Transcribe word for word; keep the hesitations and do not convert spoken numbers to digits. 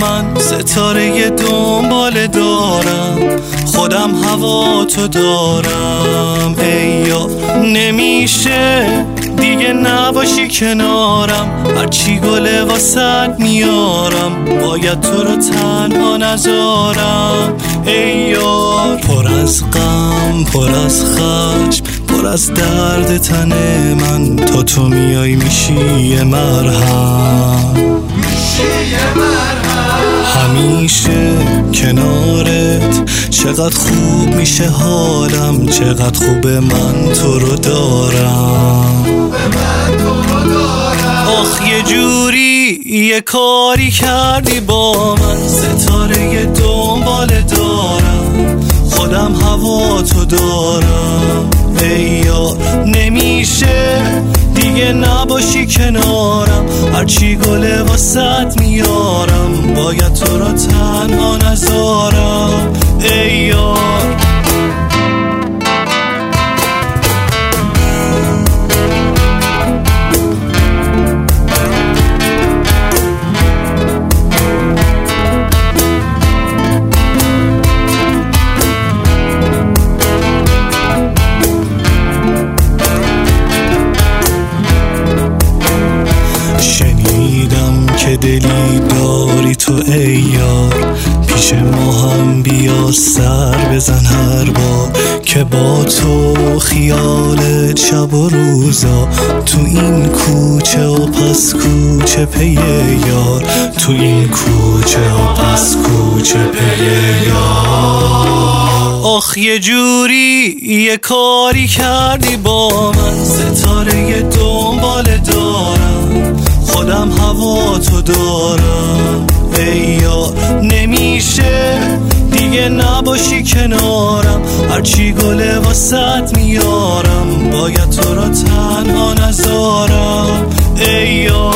من ستاره دنبال دارم، خودم هوا تو دارم. ای یار نمیشه دیگه نباشی کنارم، هرچی گله واسد میارم، باید تو رو تنها نذارم. ای یار پر از غم پر از خشم پر از درد تن من، تا تو میای میشی یه مرهم، همیشه کنارت. چقدر خوب میشه حالم، چقدر خوبه من تو رو دارم. آخ یه جوری یه کاری کردی با من، ستاره دنبال دارم، خودم هوا تو دارم. ای یار نمیشه دیگه نباشی کنارم، هرچی گله واسد میارم، باید تو رو تنها نذارم. ای یار که دلی داری تو ای یار، پیش ما هم بیا سر بزن هر بار، که با تو خیالت شب و روزا، تو این کوچه و پس کوچه پی یار، تو این کوچه و پس کوچه پی یار. آخ یه جوری یه کاری کردی با من، ستاره دنبال دارم، خودم هوا تو دارم. ای یار نمیشه دیگه نباشی کنارم، هرچی گله واسد میارم، باید تو رو تنها نذارم. ای یار